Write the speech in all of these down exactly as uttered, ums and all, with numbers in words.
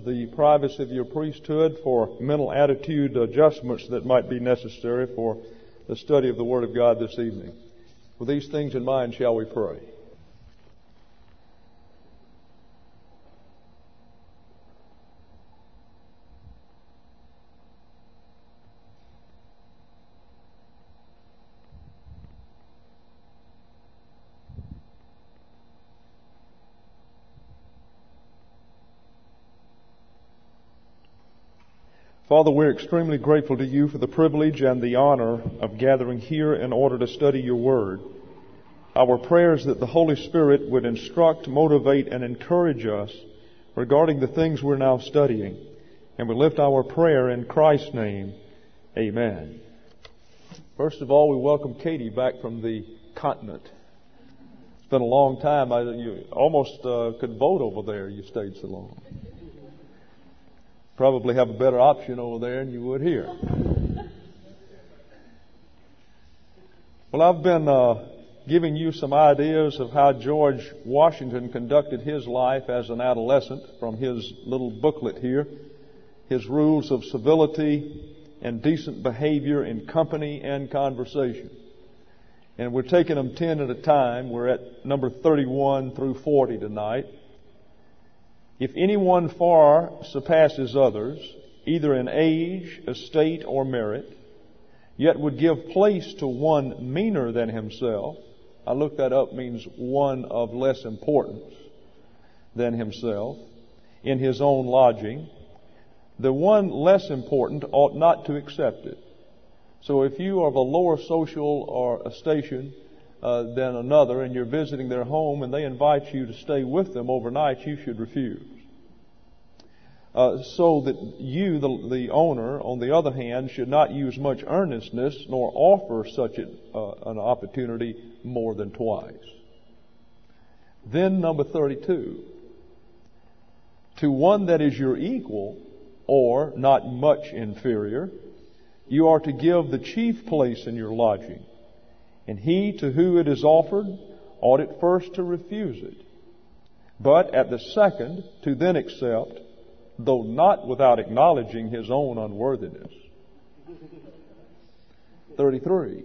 the privacy of your priesthood for mental attitude adjustments that might be necessary for the study of the Word of God this evening. With these things in mind, shall we pray? Father, we're extremely grateful to you for the privilege and the honor of gathering here in order to study your word. Our prayer is that the Holy Spirit would instruct, motivate, and encourage us regarding the things we're now studying. And we lift our prayer in Christ's name. Amen. First of all, we welcome Katie back from the continent. It's been a long time. I, you almost uh, could vote over there. You stayed so long. Probably have a better option over there than you would here. Well, I've been uh, giving you some ideas of how George Washington conducted his life as an adolescent from his little booklet here. His rules of civility and decent behavior in company and conversation. And we're taking them ten at a time. We're at number thirty-one through forty tonight. If anyone far surpasses others, either in age, estate, or merit, yet would give place to one meaner than himself, I looked that up, means one of less importance than himself, in his own lodging, the one less important ought not to accept it. So if you are of a lower social or a station uh, than another, and you're visiting their home and they invite you to stay with them overnight, you should refuse. Uh, so that you, the, the owner, on the other hand, should not use much earnestness nor offer such a, uh, an opportunity more than twice. Then number thirty-two. To one that is your equal, or not much inferior, you are to give the chief place in your lodging. And he to whom it is offered ought at first to refuse it, but at the second to then accept, though not without acknowledging his own unworthiness. thirty-three.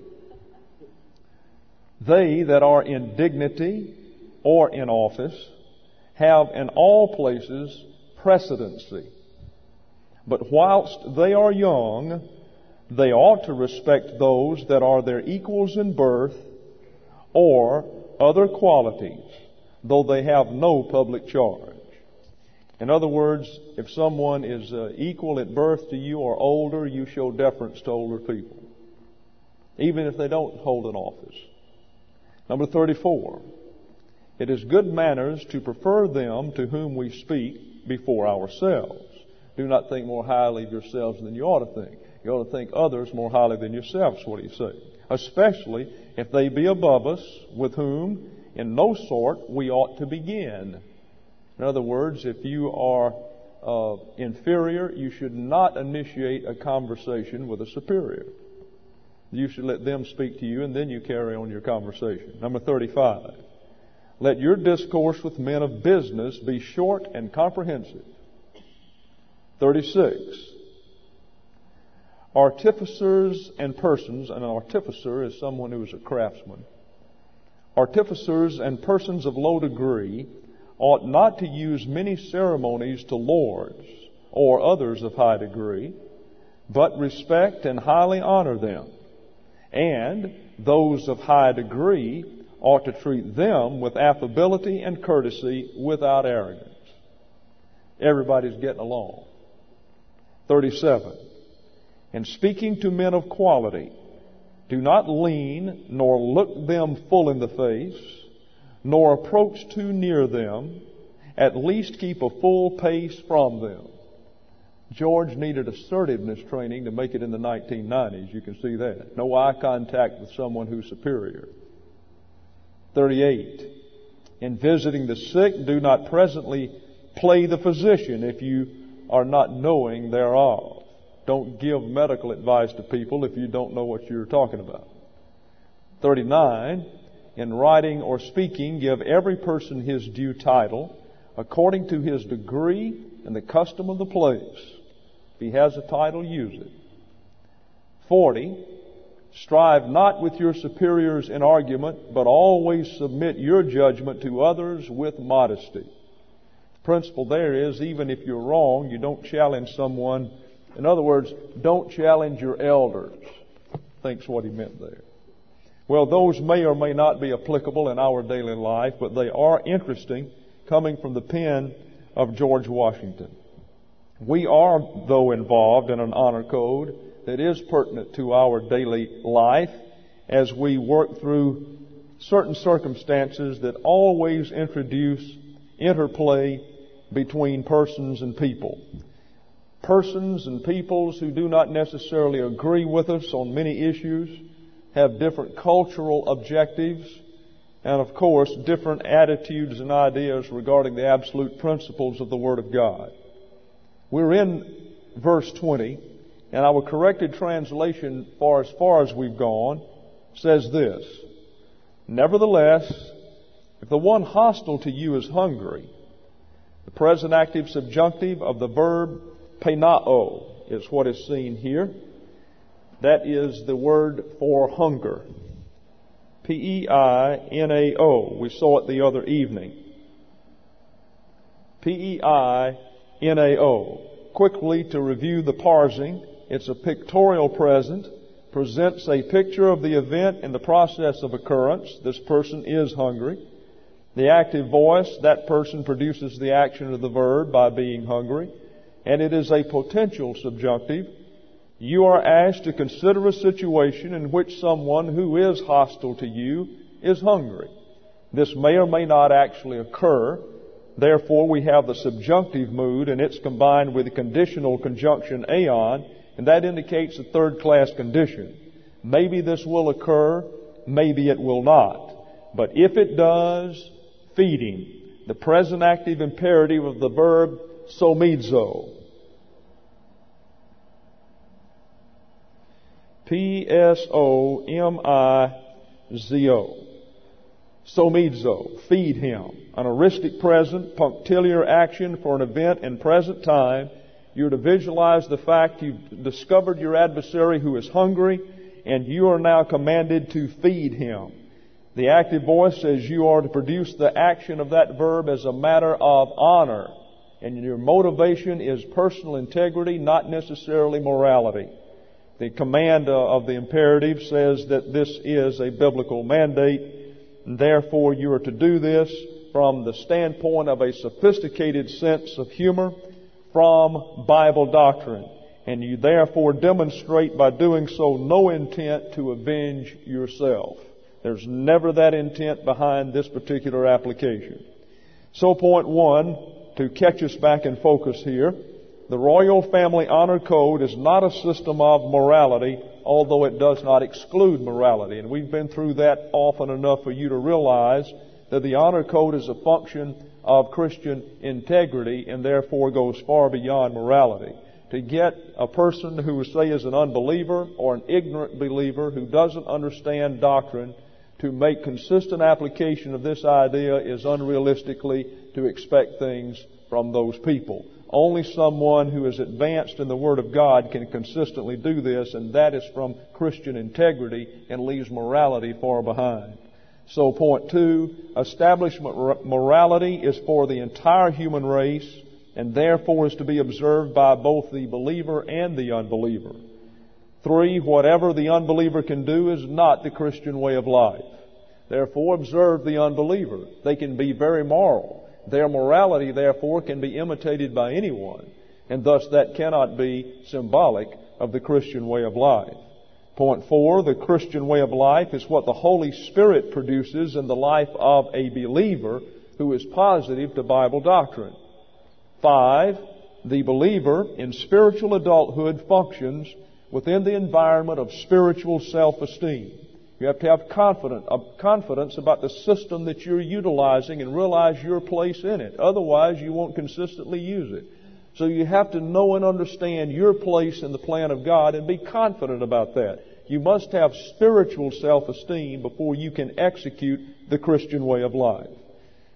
They that are in dignity or in office have in all places precedency. But whilst they are young, they ought to respect those that are their equals in birth or other qualities, though they have no public charge. In other words, if someone is uh, equal at birth to you or older, you show deference to older people, even if they don't hold an office. Number thirty-four. It is good manners to prefer them to whom we speak before ourselves. Do not think more highly of yourselves than you ought to think. You ought to think others more highly than yourselves, what do you say? Especially if they be above us, with whom in no sort we ought to begin. In other words, if you are uh, inferior, you should not initiate a conversation with a superior. You should let them speak to you, and then you carry on your conversation. Number thirty-five. Let your discourse with men of business be short and comprehensive. thirty-six. Artificers and persons, and an artificer is someone who is a craftsman. Artificers and persons of low degree ought not to use many ceremonies to lords or others of high degree, but respect and highly honor them. And those of high degree ought to treat them with affability and courtesy without arrogance. Everybody's getting along. thirty-seven. And speaking to men of quality, do not lean nor look them full in the face, nor approach too near them. At least keep a full pace from them. George needed assertiveness training to make it in the nineteen nineties. You can see that. No eye contact with someone who's superior. thirty-eight. In visiting the sick, do not presently play the physician if you are not knowing thereof. Don't give medical advice to people if you don't know what you're talking about. thirty-nine. In writing or speaking, give every person his due title, according to his degree and the custom of the place. If he has a title, use it. Forty, strive not with your superiors in argument, but always submit your judgment to others with modesty. The principle there is, even if you're wrong, you don't challenge someone. In other words, don't challenge your elders. I think's what he meant there. Well, those may or may not be applicable in our daily life, but they are interesting, coming from the pen of George Washington. We are, though, involved in an honor code that is pertinent to our daily life as we work through certain circumstances that always introduce interplay between persons and people. Persons and peoples who do not necessarily agree with us on many issues have different cultural objectives and, of course, different attitudes and ideas regarding the absolute principles of the Word of God. We're in verse twenty, and our corrected translation, for as far as we've gone, says this: Nevertheless, if the one hostile to you is hungry, the present active subjunctive of the verb penao is what is seen here. That is the word for hunger. P E I N A O. We saw it the other evening. P E I N A O. Quickly to review the parsing, it's a pictorial present, presents a picture of the event in the process of occurrence. This person is hungry. The active voice, that person produces the action of the verb by being hungry. And it is a potential subjunctive. You are asked to consider a situation in which someone who is hostile to you is hungry. This may or may not actually occur. Therefore, we have the subjunctive mood, and it's combined with the conditional conjunction aeon, and that indicates a third-class condition. Maybe this will occur, maybe it will not. But if it does, feeding. The present active imperative of the verb somizo. P S O M I Z O. Somizo. Feed him. An heuristic present, punctiliar action for an event in present time. You're to visualize the fact you've discovered your adversary who is hungry, and you are now commanded to feed him. The active voice says you are to produce the action of that verb as a matter of honor. And your motivation is personal integrity, not necessarily morality. The command of the imperative says that this is a biblical mandate, and therefore you are to do this from the standpoint of a sophisticated sense of humor from Bible doctrine. And you therefore demonstrate by doing so no intent to avenge yourself. There's never that intent behind this particular application. So point one, to catch us back in focus here, the Royal Family Honor Code is not a system of morality, although it does not exclude morality. And we've been through that often enough for you to realize that the Honor Code is a function of Christian integrity and therefore goes far beyond morality. To get a person who, say, is an unbeliever or an ignorant believer who doesn't understand doctrine to make consistent application of this idea is unrealistically to expect things from those people. Only someone who is advanced in the Word of God can consistently do this, and that is from Christian integrity and leaves morality far behind. So point two, established morality is for the entire human race and therefore is to be observed by both the believer and the unbeliever. Three, whatever the unbeliever can do is not the Christian way of life. Therefore, observe the unbeliever. They can be very moral. Their morality, therefore, can be imitated by anyone, and thus that cannot be symbolic of the Christian way of life. Point four, the Christian way of life is what the Holy Spirit produces in the life of a believer who is positive to Bible doctrine. Five, the believer in spiritual adulthood functions within the environment of spiritual self-esteem. You have to have confidence, confidence about the system that you're utilizing and realize your place in it. Otherwise, you won't consistently use it. So you have to know and understand your place in the plan of God and be confident about that. You must have spiritual self-esteem before you can execute the Christian way of life.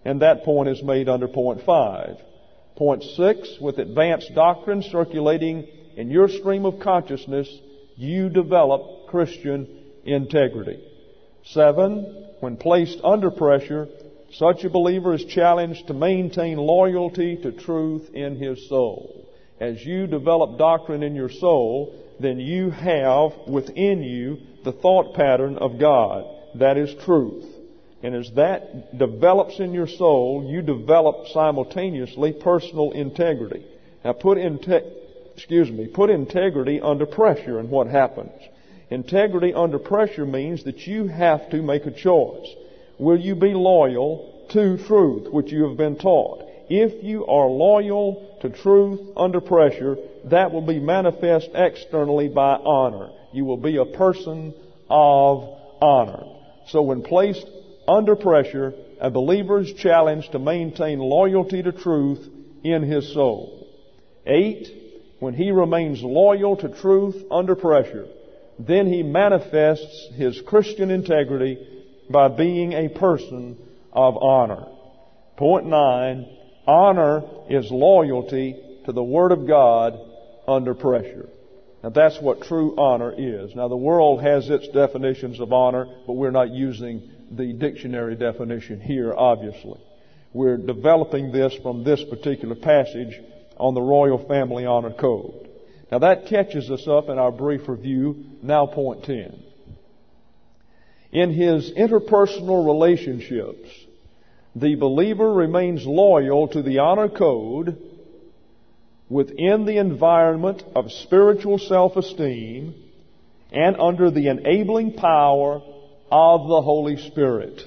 And that point is made under point five. Point six, with advanced doctrine circulating in your stream of consciousness, you develop Christian integrity. Seven, when placed under pressure, such a believer is challenged to maintain loyalty to truth in his soul. As you develop doctrine in your soul, then you have within you the thought pattern of God. That is truth. And as that develops in your soul, you develop simultaneously personal integrity. Now put inte- excuse me, put integrity under pressure, and what happens? Integrity under pressure means that you have to make a choice. Will you be loyal to truth, which you have been taught? If you are loyal to truth under pressure, that will be manifest externally by honor. You will be a person of honor. So when placed under pressure, a believer is challenged to maintain loyalty to truth in his soul. Eight, when he remains loyal to truth under pressure, then he manifests his Christian integrity by being a person of honor. Point nine, honor is loyalty to the Word of God under pressure. Now that's what true honor is. Now the world has its definitions of honor, but we're not using the dictionary definition here, obviously. We're developing this from this particular passage on the Royal Family Honor Code. Now that catches us up in our brief review. Now point ten. In his interpersonal relationships, the believer remains loyal to the honor code within the environment of spiritual self-esteem and under the enabling power of the Holy Spirit.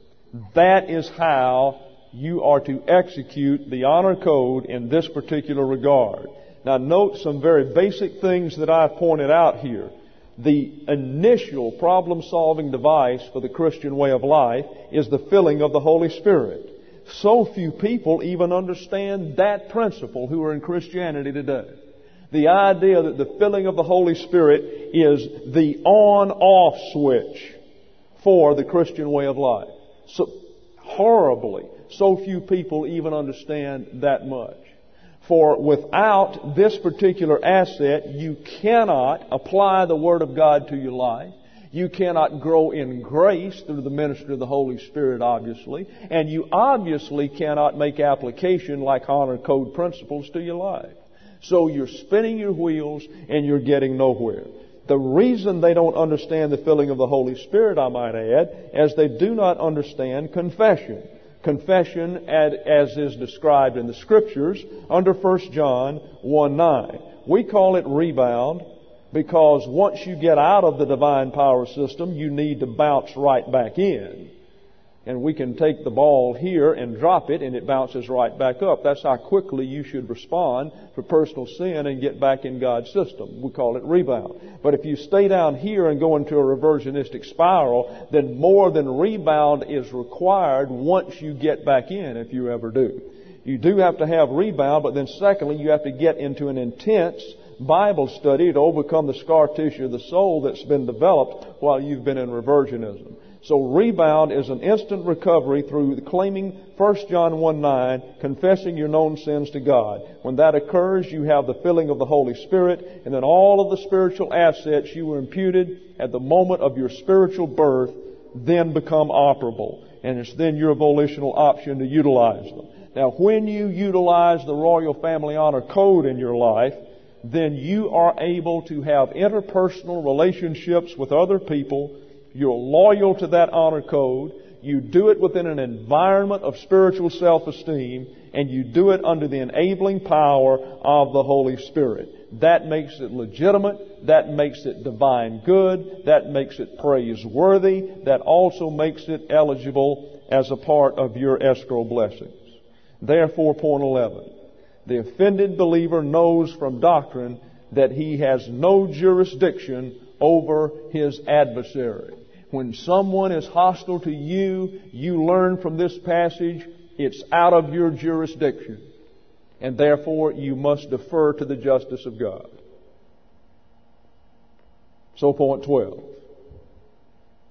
That is how you are to execute the honor code in this particular regard. Now note some very basic things that I've pointed out here. The initial problem-solving device for the Christian way of life is the filling of the Holy Spirit. So few people even understand that principle who are in Christianity today. The idea that the filling of the Holy Spirit is the on-off switch for the Christian way of life. So horribly, so few people even understand that much. For without this particular asset, you cannot apply the Word of God to your life. You cannot grow in grace through the ministry of the Holy Spirit, obviously. And you obviously cannot make application like honor code principles to your life. So you're spinning your wheels and you're getting nowhere. The reason they don't understand the filling of the Holy Spirit, I might add, is they do not understand confession. Confession as is described in the Scriptures under First John one nine. We call it rebound because once you get out of the divine power system, you need to bounce right back in. And we can take the ball here and drop it and it bounces right back up. That's how quickly you should respond for personal sin and get back in God's system. We call it rebound. But if you stay down here and go into a reversionistic spiral, then more than rebound is required once you get back in, if you ever do. You do have to have rebound, but then secondly, you have to get into an intense Bible study to overcome the scar tissue of the soul that's been developed while you've been in reversionism. So rebound is an instant recovery through claiming First John one nine, confessing your known sins to God. When that occurs, you have the filling of the Holy Spirit, and then all of the spiritual assets you were imputed at the moment of your spiritual birth then become operable. And it's then your volitional option to utilize them. Now, when you utilize the Royal Family Honor Code in your life, then you are able to have interpersonal relationships with other people. You're loyal to that honor code. You do it within an environment of spiritual self-esteem, and you do it under the enabling power of the Holy Spirit. That makes it legitimate. That makes it divine good. That makes it praiseworthy. That also makes it eligible as a part of your escrow blessings. Therefore, point eleven. The offended believer knows from doctrine that he has no jurisdiction over his adversary. When someone is hostile to you, you learn from this passage it's out of your jurisdiction. And therefore, you must defer to the justice of God. So point twelve.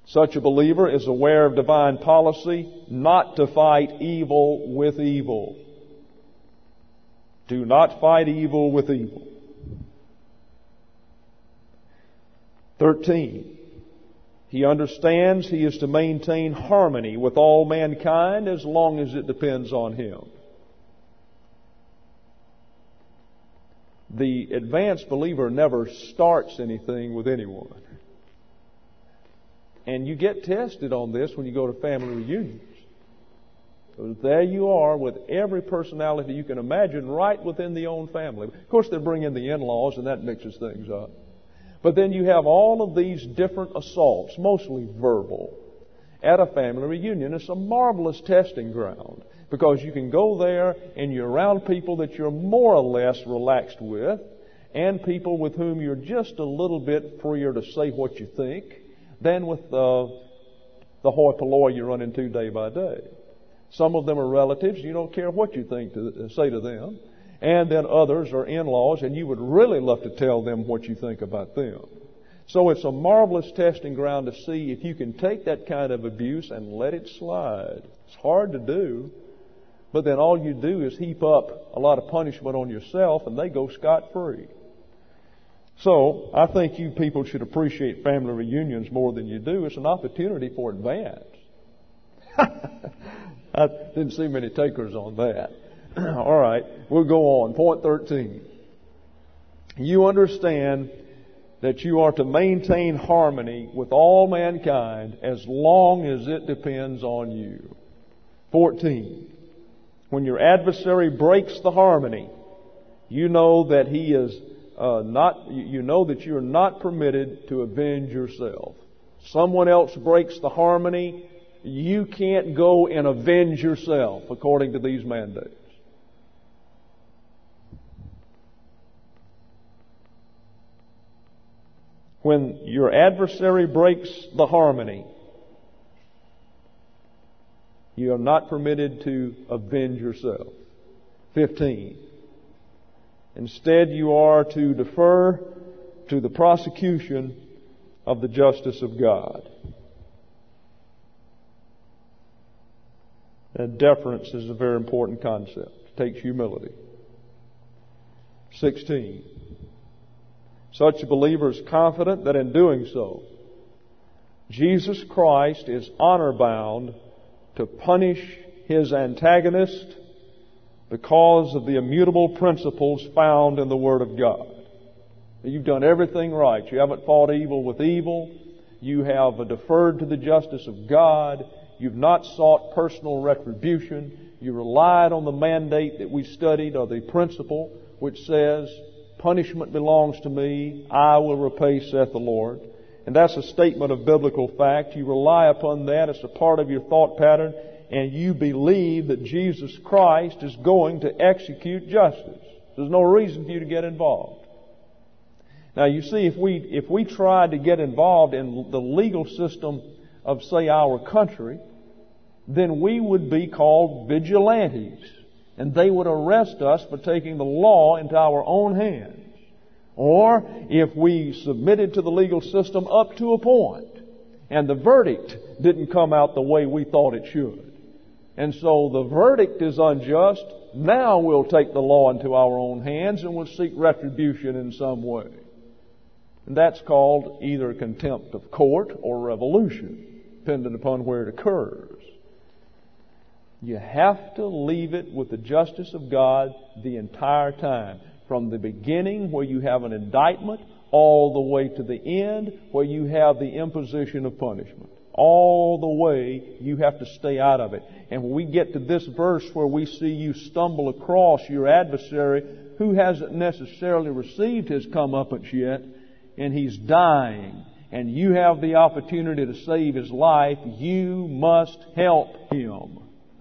Such a believer is aware of divine policy not to fight evil with evil. Do not fight evil with evil. Thirteen. He understands he is to maintain harmony with all mankind as long as it depends on him. The advanced believer never starts anything with anyone. And you get tested on this when you go to family reunions. Because there you are with every personality you can imagine right within the own family. Of course, they bring in the in-laws and that mixes things up. But then you have all of these different assaults, mostly verbal, at a family reunion. It's a marvelous testing ground because you can go there and you're around people that you're more or less relaxed with and people with whom you're just a little bit freer to say what you think than with uh, the hoi polloi you run into day by day. Some of them are relatives. You don't care what you think to say to them. And then others are in-laws, and you would really love to tell them what you think about them. So it's a marvelous testing ground to see if you can take that kind of abuse and let it slide. It's hard to do, but then all you do is heap up a lot of punishment on yourself, and they go scot-free. So I think you people should appreciate family reunions more than you do. It's an opportunity for advance. I didn't see many takers on that. All right, we'll go on. Point thirteen. You understand that you are to maintain harmony with all mankind as long as it depends on you. fourteen. When your adversary breaks the harmony, you know that he is uh, not. You know that you are not permitted to avenge yourself. Someone else breaks the harmony. You can't go and avenge yourself according to these mandates. When your adversary breaks the harmony, you are not permitted to avenge yourself. fifteen. Instead, you are to defer to the prosecution of the justice of God. And deference is a very important concept. It takes humility. sixteen. Such a believer is confident that in doing so, Jesus Christ is honor-bound to punish his antagonist because of the immutable principles found in the Word of God. You've done everything right. You haven't fought evil with evil. You have deferred to the justice of God. You've not sought personal retribution. You relied on the mandate that we studied, or the principle which says, punishment belongs to me, I will repay, saith the Lord. And that's a statement of biblical fact. You rely upon that as a part of your thought pattern, and you believe that Jesus Christ is going to execute justice. There's no reason for you to get involved. Now, you see, if we if we tried to get involved in the legal system of, say, our country, then we would be called vigilantes. And they would arrest us for taking the law into our own hands. Or if we submitted to the legal system up to a point, and the verdict didn't come out the way we thought it should, and so the verdict is unjust, now we'll take the law into our own hands and we'll seek retribution in some way. And that's called either contempt of court or revolution, depending upon where it occurs. You have to leave it with the justice of God the entire time. From the beginning, where you have an indictment, all the way to the end, where you have the imposition of punishment. All the way, you have to stay out of it. And when we get to this verse where we see you stumble across your adversary who hasn't necessarily received his comeuppance yet, and he's dying, and you have the opportunity to save his life, you must help him.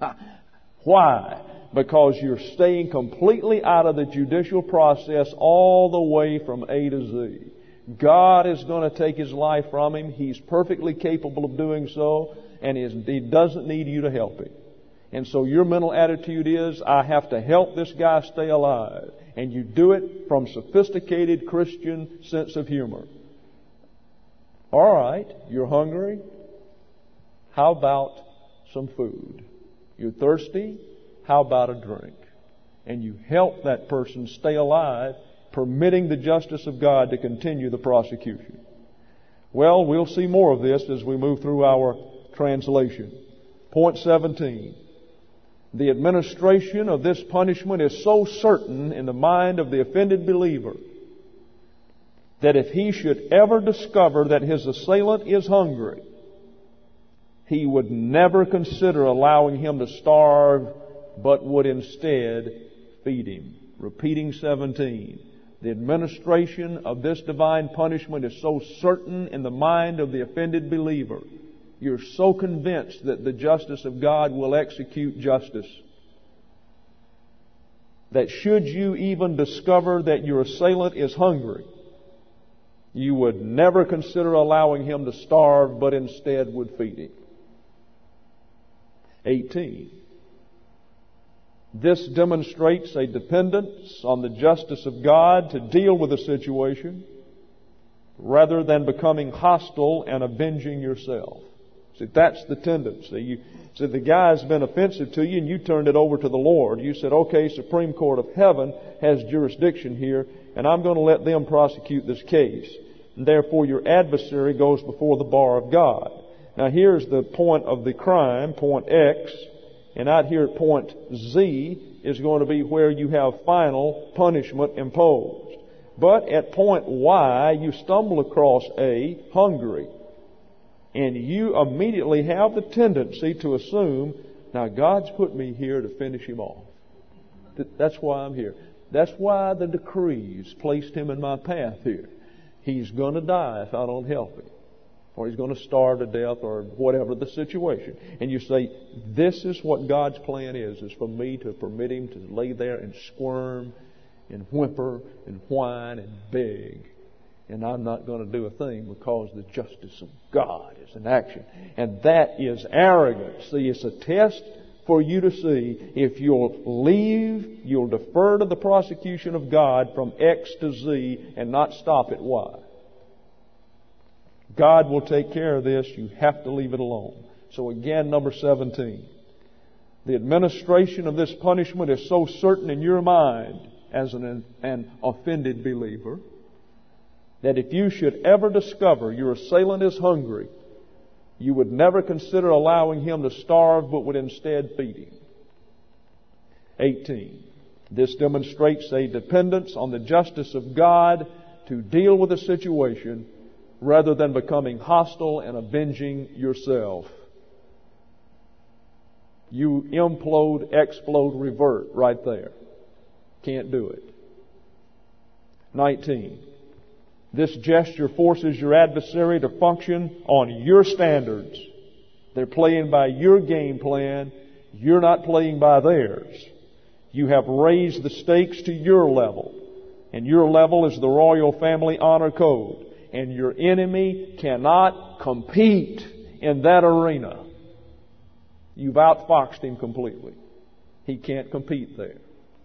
Why? Because you're staying completely out of the judicial process all the way from A to Z. God is going to take his life from him. He's perfectly capable of doing so, and he doesn't need you to help him. And so your mental attitude is, I have to help this guy stay alive. And you do it from sophisticated Christian sense of humor. All right, you're hungry. How about some food? You're thirsty? How about a drink? And you help that person stay alive, permitting the justice of God to continue the prosecution. Well, we'll see more of this as we move through our translation. Point seventeen. The administration of this punishment is so certain in the mind of the offended believer that if he should ever discover that his assailant is hungry, he would never consider allowing him to starve, but would instead feed him. Repeating seventeen. The administration of this divine punishment is so certain in the mind of the offended believer. You're so convinced that the justice of God will execute justice that should you even discover that your assailant is hungry, you would never consider allowing him to starve, but instead would feed him. eighteen. This demonstrates a dependence on the justice of God to deal with the situation rather than becoming hostile and avenging yourself. See, that's the tendency. You said the guy's been offensive to you and you turned it over to the Lord. You said, okay, Supreme Court of Heaven has jurisdiction here and I'm going to let them prosecute this case. And therefore your adversary goes before the bar of God. Now here's the point of the crime, point X. And out here at point Z is going to be where you have final punishment imposed. But at point Y, you stumble across A, hungry. And you immediately have the tendency to assume, now God's put me here to finish him off. That's why I'm here. That's why the decrees placed him in my path here. He's going to die if I don't help him. Or he's going to starve to death, or whatever the situation. And you say, this is what God's plan is, is for me to permit him to lay there and squirm and whimper and whine and beg. And I'm not going to do a thing because the justice of God is in action. And that is arrogance. See, it's a test for you to see if you'll leave, you'll defer to the prosecution of God from X to Z and not stop at Y. God will take care of this. You have to leave it alone. So again, number seventeen. The administration of this punishment is so certain in your mind as an, an offended believer that if you should ever discover your assailant is hungry, you would never consider allowing him to starve, but would instead feed him. eighteen. This demonstrates a dependence on the justice of God to deal with a situation rather than becoming hostile and avenging yourself. You implode, explode, revert right there. Can't do it. nineteen. This gesture forces your adversary to function on your standards. They're playing by your game plan. You're not playing by theirs. You have raised the stakes to your level. And your level is the royal family honor code. And your enemy cannot compete in that arena. You've outfoxed him completely. He can't compete there.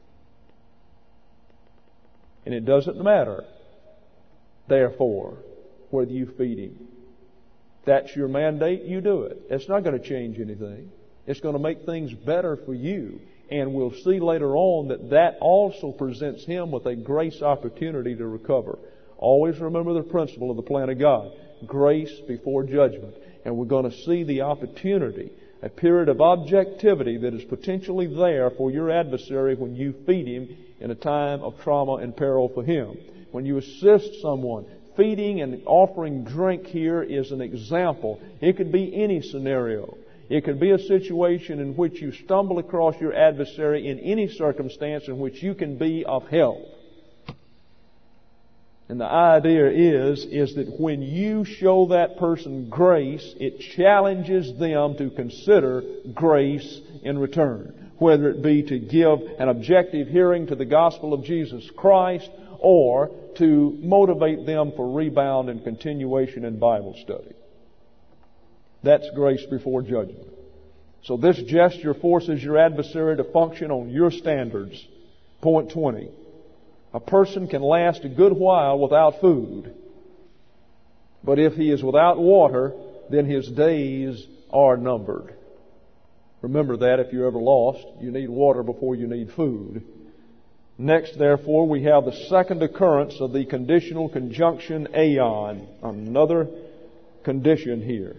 And it doesn't matter, therefore, whether you feed him. If that's your mandate, you do it. It's not going to change anything. It's going to make things better for you. And we'll see later on that that also presents him with a grace opportunity to recover. Always remember the principle of the plan of God. Grace before judgment. And we're going to see the opportunity, a period of objectivity that is potentially there for your adversary when you feed him in a time of trauma and peril for him. When you assist someone, feeding and offering drink here is an example. It could be any scenario. It could be a situation in which you stumble across your adversary in any circumstance in which you can be of help. And the idea is, is that when you show that person grace, it challenges them to consider grace in return. Whether it be to give an objective hearing to the gospel of Jesus Christ, or to motivate them for rebound and continuation in Bible study. That's grace before judgment. So this gesture forces your adversary to function on your standards. Point twenty. A person can last a good while without food. But if he is without water, then his days are numbered. Remember that if you're ever lost. You need water before you need food. Next, therefore, we have the second occurrence of the conditional conjunction aeon. Another condition here.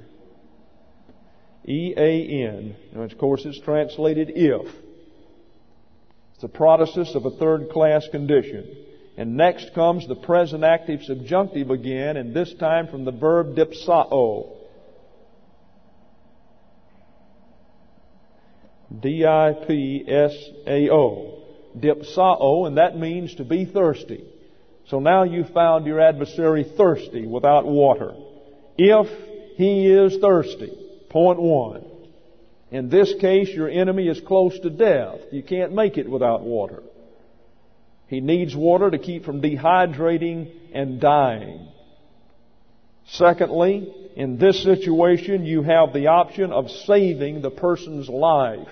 E A N. Now, of course, it's translated if. It's the protasis of a third-class condition. And next comes the present active subjunctive again, and this time from the verb dipsao. D I P S A O. Dipsao, and that means to be thirsty. So now you found your adversary thirsty without water. If he is thirsty, point one. In this case, your enemy is close to death. You can't make it without water. He needs water to keep from dehydrating and dying. Secondly, in this situation, you have the option of saving the person's life.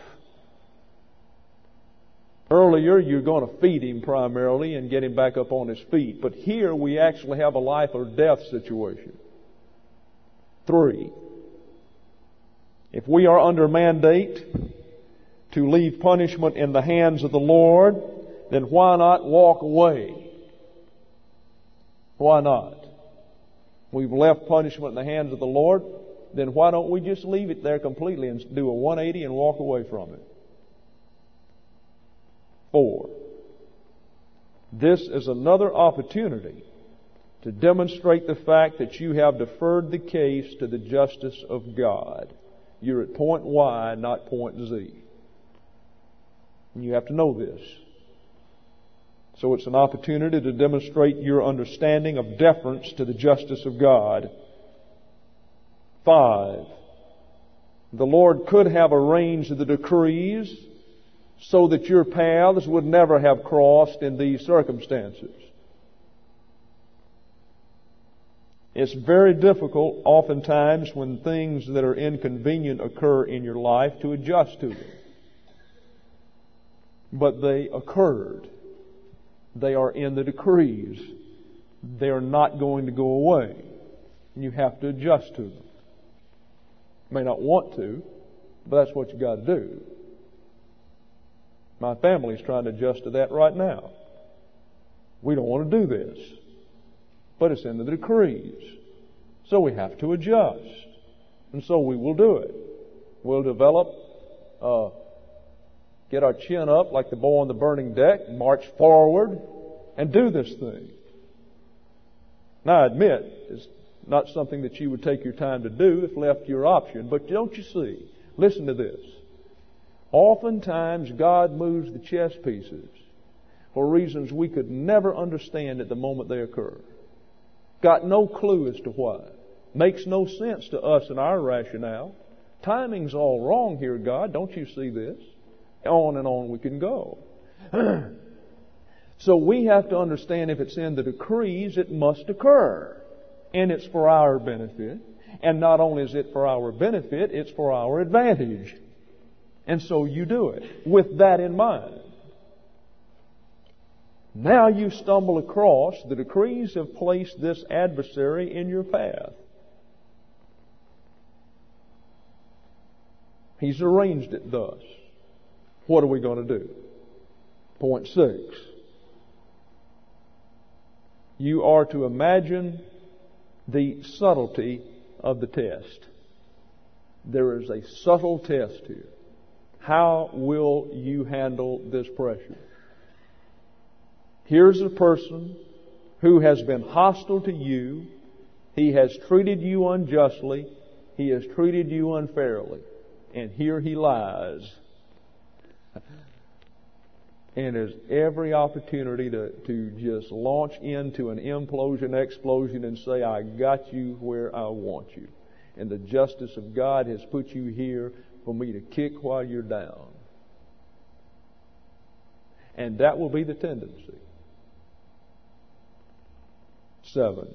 Earlier, you're going to feed him primarily and get him back up on his feet. But here, we actually have a life or death situation. Three, if we are under mandate to leave punishment in the hands of the Lord, then why not walk away? Why not? We've left punishment in the hands of the Lord, then why don't we just leave it there completely and do a one eighty and walk away from it? Four, this is another opportunity to demonstrate the fact that you have deferred the case to the justice of God. You're at point Y, not point Z. And you have to know this. So it's an opportunity to demonstrate your understanding of deference to the justice of God. Five, the Lord could have arranged the decrees so that your paths would never have crossed in these circumstances. It's very difficult oftentimes when things that are inconvenient occur in your life to adjust to them. But they occurred. They are in the decrees. They are not going to go away. And you have to adjust to them. You may not want to, but that's what you got to do. My family's trying to adjust to that right now. We don't want to do this. But it's in the decrees. So we have to adjust. And so we will do it. We'll develop, uh, get our chin up like the boy on the burning deck, march forward, and do this thing. Now I admit, it's not something that you would take your time to do if left to your option. But don't you see? Listen to this. Oftentimes God moves the chess pieces for reasons we could never understand at the moment they occur. Got no clue as to why. Makes no sense to us in our rationale. Timing's all wrong here, God. Don't you see this? On and on we can go. So we have to understand if it's in the decrees, it must occur. And it's for our benefit. And not only is it for our benefit, it's for our advantage. And so you do it with that in mind. Now you stumble across the decrees have placed this adversary in your path. He's arranged it thus. What are we going to do? Point six. You are to imagine the subtlety of the test. There is a subtle test here. How will you handle this pressure? Here's a person who has been hostile to you. He has treated you unjustly. He has treated you unfairly. And here he lies. And there's every opportunity to, to just launch into an implosion, explosion, and say, I got you where I want you. And the justice of God has put you here for me to kick while you're down. And that will be the tendency. Seven.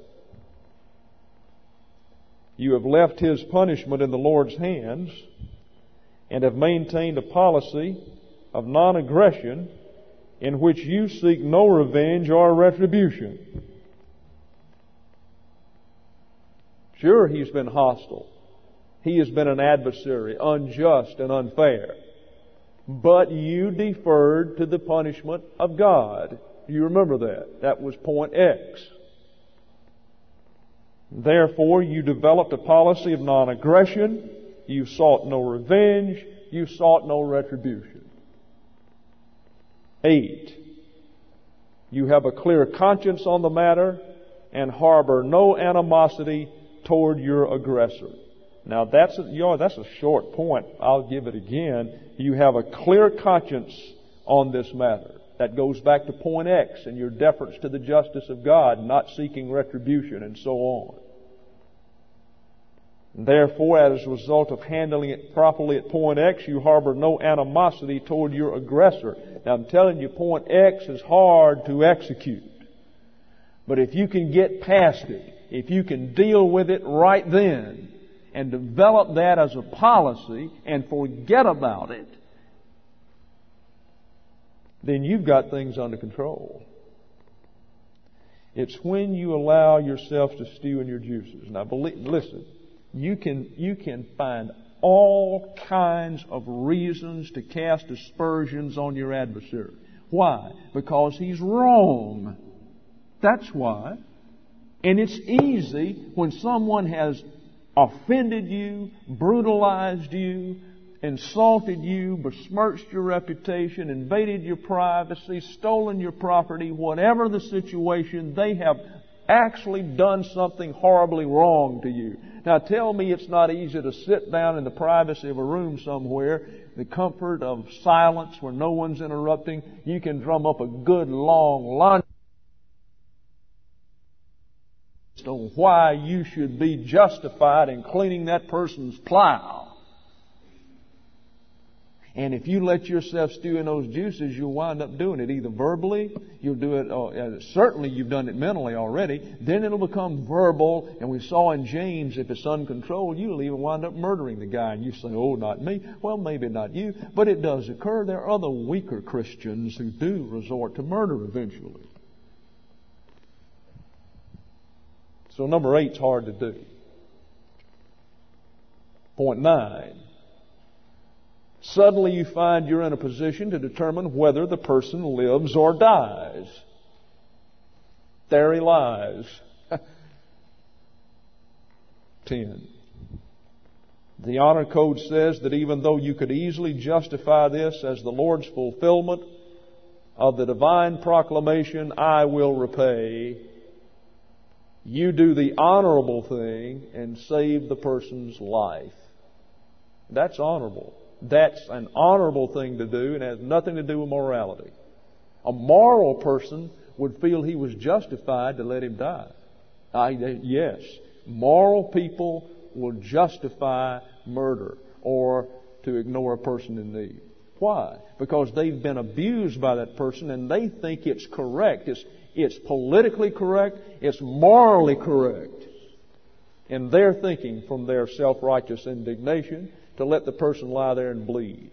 You have left His punishment in the Lord's hands and have maintained a policy of non-aggression in which you seek no revenge or retribution. Sure, He's been hostile. He has been an adversary, unjust and unfair. But you deferred to the punishment of God. You remember that. That was point X. Therefore, you developed a policy of non-aggression. You sought no revenge. You sought no retribution. Eight, you have a clear conscience on the matter and harbor no animosity toward your aggressor. Now that's a, you know, that's a short point. I'll give it again. You have a clear conscience on this matter. That goes back to point X and your deference to the justice of God, not seeking retribution and so on. Therefore, as a result of handling it properly at point X, you harbor no animosity toward your aggressor. Now I'm telling you, point X is hard to execute. But if you can get past it, if you can deal with it right then, and develop that as a policy and forget about it, then you've got things under control. It's when you allow yourself to stew in your juices. Now, believe, listen, you can you can find all kinds of reasons to cast aspersions on your adversary. Why? Because he's wrong. That's why. And it's easy when someone has offended you, brutalized you, insulted you, besmirched your reputation, invaded your privacy, stolen your property, whatever the situation, they have actually done something horribly wrong to you. Now tell me it's not easy to sit down in the privacy of a room somewhere, the comfort of silence where no one's interrupting. You can drum up a good long line on why you should be justified in cleaning that person's plow. And if you let yourself stew in those juices, you'll wind up doing it either verbally, you'll do it, uh, certainly you've done it mentally already, then it'll become verbal, and we saw in James, if it's uncontrolled, you'll even wind up murdering the guy, and you say, oh, not me. Well, maybe not you, but it does occur. There are other weaker Christians who do resort to murder eventually. So number eight's hard to do. Point nine. Suddenly you find you're in a position to determine whether the person lives or dies. There he lies. Ten. The Honor Code says that even though you could easily justify this as the Lord's fulfillment of the divine proclamation, I will repay, you do the honorable thing and save the person's life. That's honorable. That's an honorable thing to do and has nothing to do with morality. A moral person would feel he was justified to let him die. I, yes, moral people will justify murder or to ignore a person in need. Why? Because they've been abused by that person and they think it's correct. It's, it's politically correct. It's morally correct. And they're thinking from their self-righteous indignation to let the person lie there and bleed.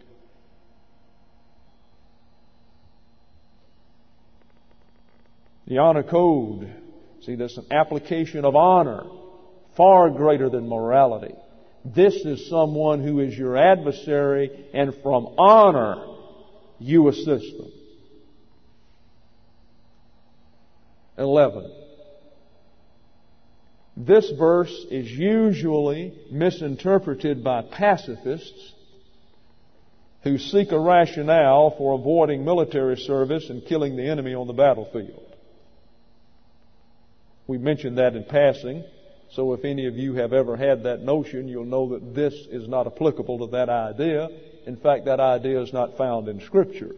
The honor code, see, that's an application of honor, far greater than morality. This is someone who is your adversary, and from honor you assist them. Eleven. This verse is usually misinterpreted by pacifists who seek a rationale for avoiding military service and killing the enemy on the battlefield. We mentioned that in passing, so if any of you have ever had that notion, you'll know that this is not applicable to that idea. In fact, that idea is not found in Scripture.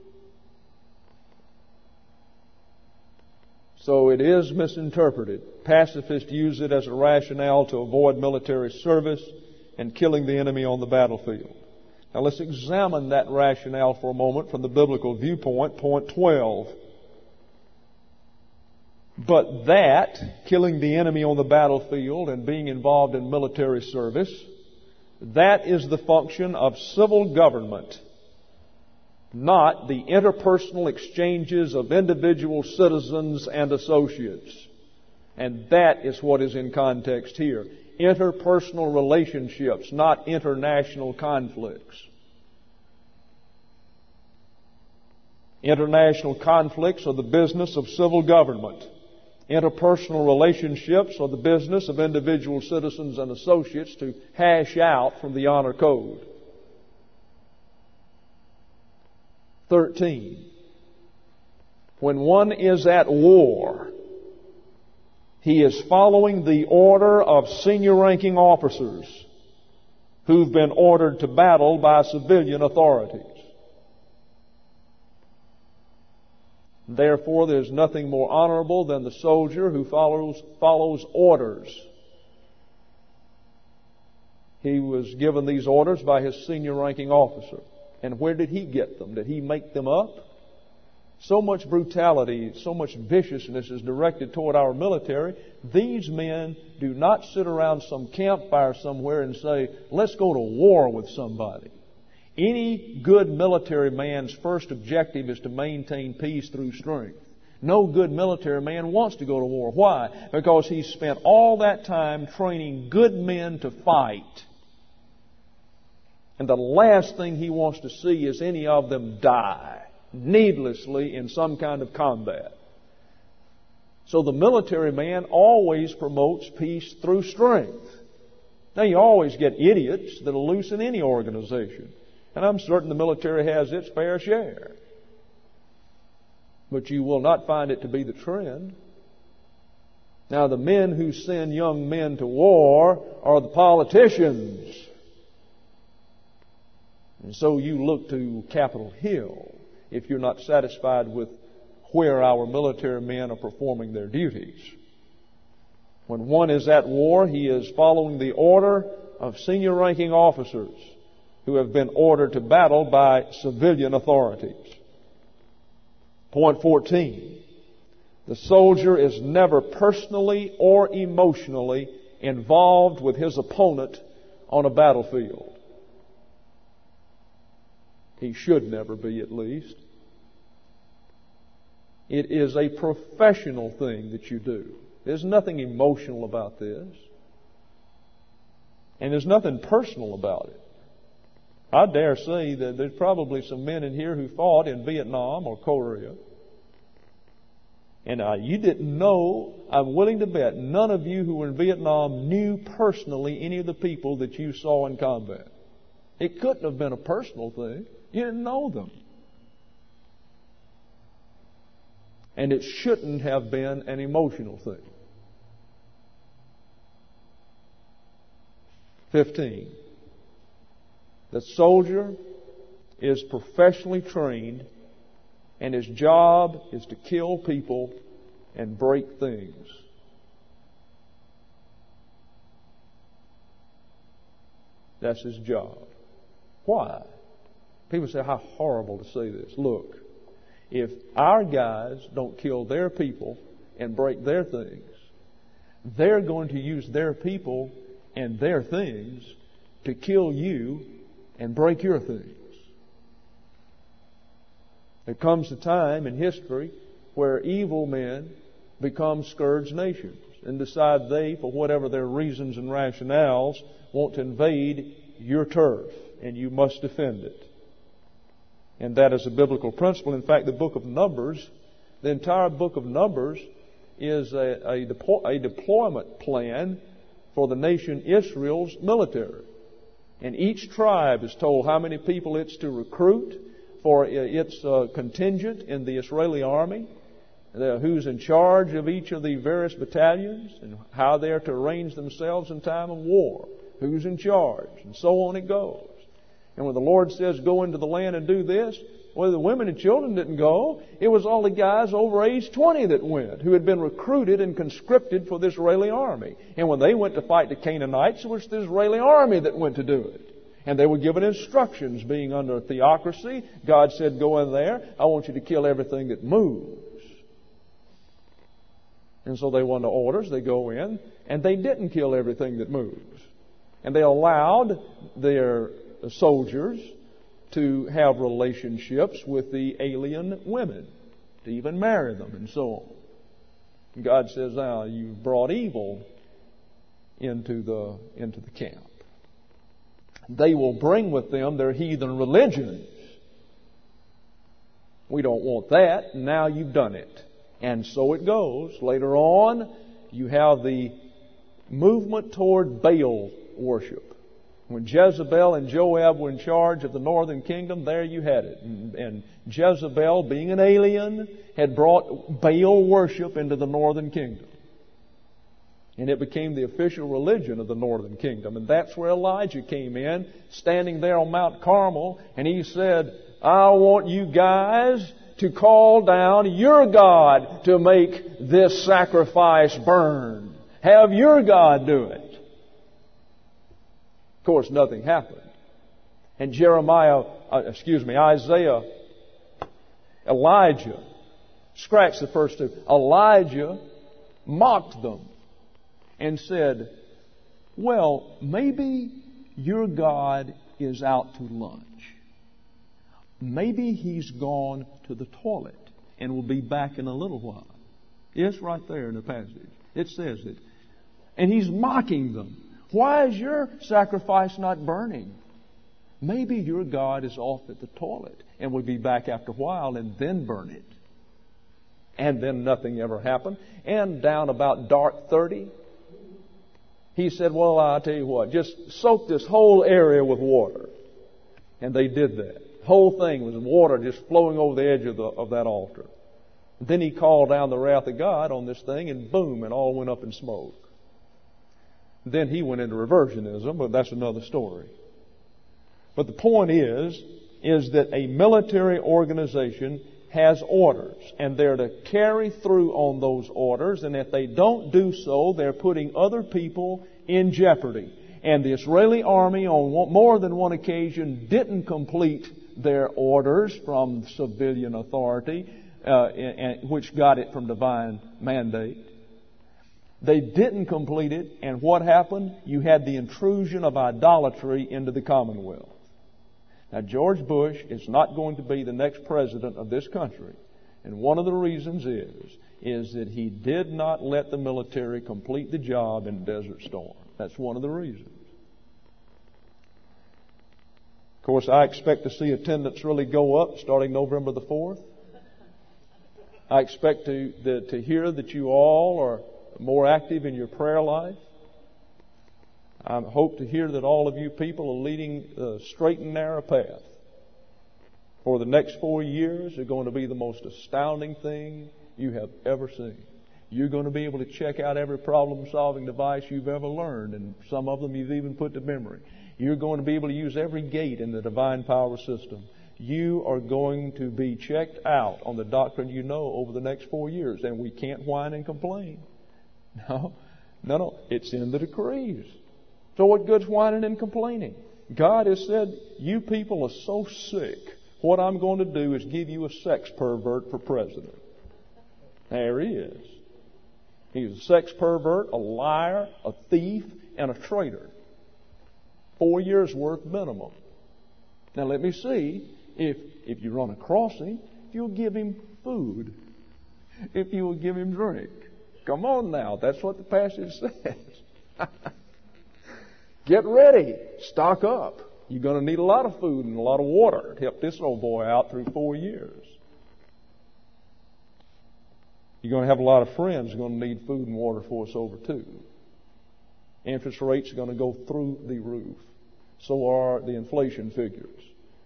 So it is misinterpreted. Pacifists use it as a rationale to avoid military service and killing the enemy on the battlefield. Now let's examine that rationale for a moment from the biblical viewpoint. Point twelve. But that, killing the enemy on the battlefield and being involved in military service, that is the function of civil government, not the interpersonal exchanges of individual citizens and associates. And that is what is in context here. interpersonal relationships, not international conflicts. International conflicts are the business of civil government. Interpersonal relationships are the business of individual citizens and associates to hash out from the honor code. Thirteen. When one is at war, he is following the order of senior ranking officers who've been ordered to battle by civilian authorities. Therefore, there's nothing more honorable than the soldier who follows, follows orders. He was given these orders by his senior ranking officer. And where did he get them? Did he make them up? So much brutality, so much viciousness is directed toward our military. These men do not sit around some campfire somewhere and say, let's go to war with somebody. Any good military man's first objective is to maintain peace through strength. No good military man wants to go to war. Why? Because he's spent all that time training good men to fight. And the last thing he wants to see is any of them die needlessly in some kind of combat. So the military man always promotes peace through strength. Now you always get idiots that'll loosen any organization. And I'm certain the military has its fair share. But you will not find it to be the trend. Now the men who send young men to war are the politicians. And so you look to Capitol Hill if you're not satisfied with where our military men are performing their duties. When one is at war, he is following the order of senior ranking officers who have been ordered to battle by civilian authorities. Point fourteen. The soldier is never personally or emotionally involved with his opponent on a battlefield. He should never be, at least. It is a professional thing that you do. There's nothing emotional about this. And there's nothing personal about it. I dare say that there's probably some men in here who fought in Vietnam or Korea. And uh, you didn't know, I'm willing to bet, none of you who were in Vietnam knew personally any of the people that you saw in combat. It couldn't have been a personal thing. You didn't know them. And it shouldn't have been an emotional thing. Fifteen. The soldier is professionally trained, and his job is to kill people and break things. That's his job. Why? People say, how horrible to say this. Look, if our guys don't kill their people and break their things, they're going to use their people and their things to kill you and break your things. There comes a time in history where evil men become scourge nations and decide they, for whatever their reasons and rationales, want to invade your turf, and you must defend it. And that is a biblical principle. In fact, the book of Numbers, the entire book of Numbers is a, a, depo- a deployment plan for the nation Israel's military. And each tribe is told how many people it's to recruit for its uh, contingent in the Israeli army, the, who's in charge of each of the various battalions, and how they are to arrange themselves in time of war, who's in charge, and so on it goes. And when the Lord says, go into the land and do this, well, the women and children didn't go. It was all the guys over age twenty that went, who had been recruited and conscripted for the Israeli army. And when they went to fight the Canaanites, it was the Israeli army that went to do it. And they were given instructions. Being under a theocracy, God said, go in there. I want you to kill everything that moves. And so they were under orders. They go in, and they didn't kill everything that moves. And they allowed their soldiers to have relationships with the alien women, to even marry them, and so on. And God says, now, you've brought evil into the, into the camp. They will bring with them their heathen religions. We don't want that. Now you've done it. And so it goes. Later on, you have the movement toward Baal worship. When Jezebel and Joab were in charge of the northern kingdom, there you had it. And, and Jezebel, being an alien, had brought Baal worship into the northern kingdom. And it became the official religion of the northern kingdom. And that's where Elijah came in, standing there on Mount Carmel, and he said, I want you guys to call down your God to make this sacrifice burn. Have your God do it. Of course, nothing happened. And Jeremiah, uh, excuse me, Isaiah, Elijah, scratch the first two. Elijah mocked them and said, well, maybe your God is out to lunch. Maybe he's gone to the toilet and will be back in a little while. It's right there in the passage. It says it. And he's mocking them. Why is your sacrifice not burning? Maybe your God is off at the toilet and will be back after a while and then burn it. And then nothing ever happened. And down about dark thirty, he said, well, I'll tell you what, just soak this whole area with water. And they did that. The whole thing was water just flowing over the edge of, the, of that altar. And then he called down the wrath of God on this thing, and boom, it all went up in smoke. Then he went into reversionism, but that's another story. But the point is, is that a military organization has orders, and they're to carry through on those orders, and if they don't do so, they're putting other people in jeopardy. And the Israeli army, on more than one occasion, didn't complete their orders from civilian authority, uh, and, which got it from divine mandate. They didn't complete it, and what happened? You had the intrusion of idolatry into the Commonwealth. Now, George Bush is not going to be the next president of this country. And one of the reasons is, is that he did not let the military complete the job in Desert Storm. That's one of the reasons. Of course, I expect to see attendance really go up starting November the fourth. I expect to, the, to hear that you all are more active in your prayer life. I hope to hear that all of you people are leading a straight and narrow path. For the next four years are going to be the most astounding thing you have ever seen. You're going to be able to check out every problem-solving device you've ever learned, and some of them you've even put to memory. You're going to be able to use every gate in the divine power system. You are going to be checked out on the doctrine you know over the next four years, and we can't whine and complain. No, no, no. It's in the decrees. So what good's whining and complaining? God has said, you people are so sick. What I'm going to do is give you a sex pervert for president. There he is. He's a sex pervert, a liar, a thief, and a traitor. Four years worth minimum. Now let me see if, if you run across him, if you'll give him food, if you will give him drink. Come on now, that's what the passage says. Get ready. Stock up. You're going to need a lot of food and a lot of water to help this old boy out through four years. You're going to have a lot of friends who are going to need food and water for us over too. Interest rates are going to go through the roof. So are the inflation figures.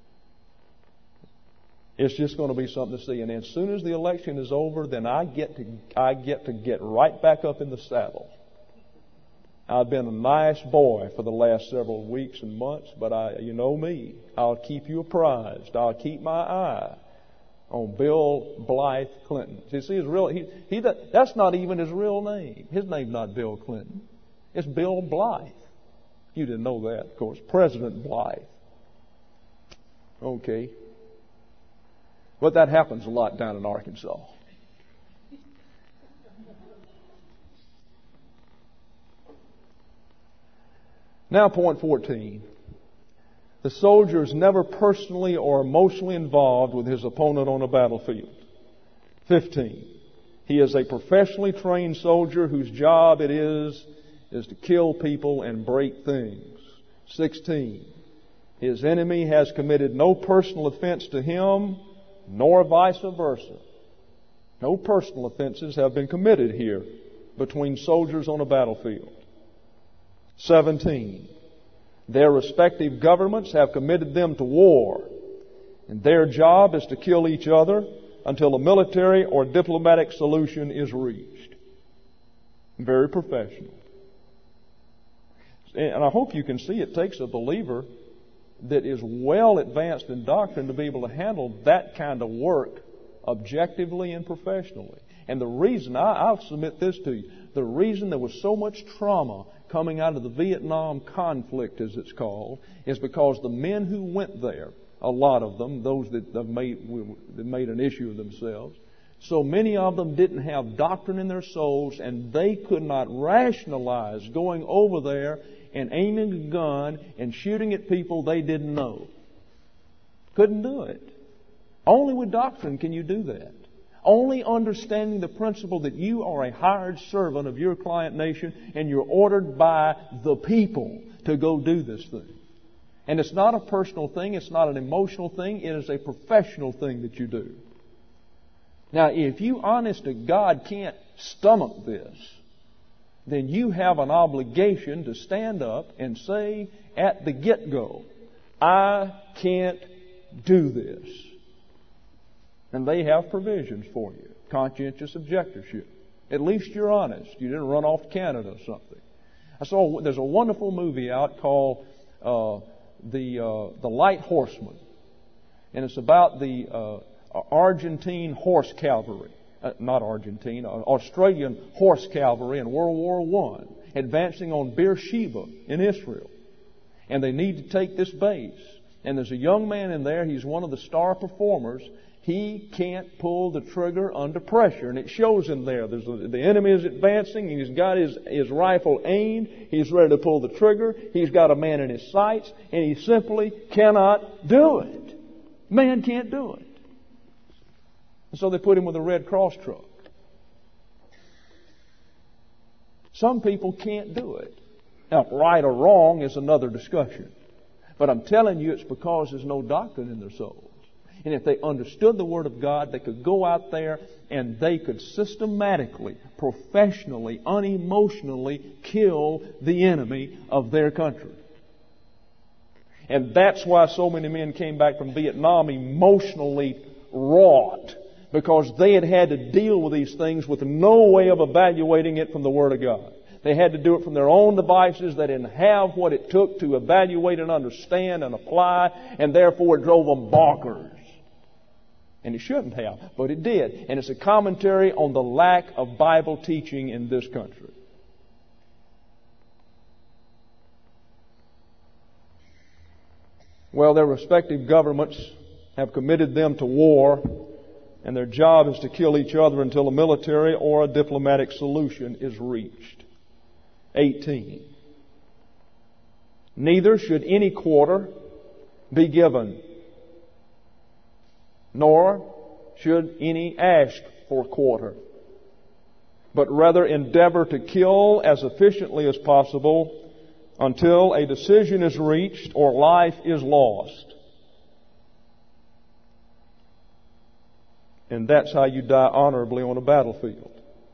It's just going to be something to see. And as soon as the election is over, then I get to I get to get right back up in the saddle. I've been a nice boy for the last several weeks and months, but I, you know me, I'll keep you apprised. I'll keep my eye on Bill Blythe Clinton. You see, his real he, he that's not even his real name. His name's not Bill Clinton. It's Bill Blythe. You didn't know that, of course. President Blythe. Okay. But that happens a lot down in Arkansas. Now, point fourteen. The soldier is never personally or emotionally involved with his opponent on a battlefield. fifteen. He is a professionally trained soldier whose job it is is to kill people and break things. sixteen. His enemy has committed no personal offense to him, nor vice versa. No personal offenses have been committed here between soldiers on a battlefield. seventeen. Their respective governments have committed them to war, and their job is to kill each other until a military or diplomatic solution is reached. Very professional. And I hope you can see it takes a believer that is well advanced in doctrine to be able to handle that kind of work objectively and professionally. And the reason, I, I'll submit this to you, the reason there was so much trauma coming out of the Vietnam conflict, as it's called, is because the men who went there, a lot of them, those that have made, that made an issue of themselves, so many of them didn't have doctrine in their souls, and they could not rationalize going over there and aiming a gun and shooting at people they didn't know. Couldn't do it. Only with doctrine can you do that. Only understanding the principle that you are a hired servant of your client nation and you're ordered by the people to go do this thing. And it's not a personal thing, it's not an emotional thing, it is a professional thing that you do. Now, if you, honest to God, can't stomach this, then you have an obligation to stand up and say at the get-go, I can't do this. And they have provisions for you. Conscientious objectorship. At least you're honest. You didn't run off to Canada or something. I saw, there's a wonderful movie out called uh, the uh, the Light Horseman. And it's about the uh, Argentine horse cavalry. Uh, not Argentine, uh, Australian horse cavalry in World War One, advancing on Beersheba in Israel. And they need to take this base. And there's a young man in there, he's one of the star performers. He can't pull the trigger under pressure. And it shows him there. There's a, the enemy is advancing, and he's got his, his rifle aimed. He's ready to pull the trigger. He's got a man in his sights, and he simply cannot do it. Man can't do it. And so they put him with a Red Cross truck. Some people can't do it. Now, right or wrong is another discussion. But I'm telling you, it's because there's no doctrine in their souls. And if they understood the Word of God, they could go out there and they could systematically, professionally, unemotionally kill the enemy of their country. And that's why so many men came back from Vietnam emotionally wrought, because they had had to deal with these things with no way of evaluating it from the Word of God. They had to do it from their own devices. They didn't have what it took to evaluate and understand and apply, and therefore it drove them bonkers. And it shouldn't have, but it did. And it's a commentary on the lack of Bible teaching in this country. Well, their respective governments have committed them to war, and their job is to kill each other until a military or a diplomatic solution is reached. eighteen. Neither should any quarter be given, nor should any ask for quarter, but rather endeavor to kill as efficiently as possible until a decision is reached or life is lost. And that's how you die honorably on a battlefield.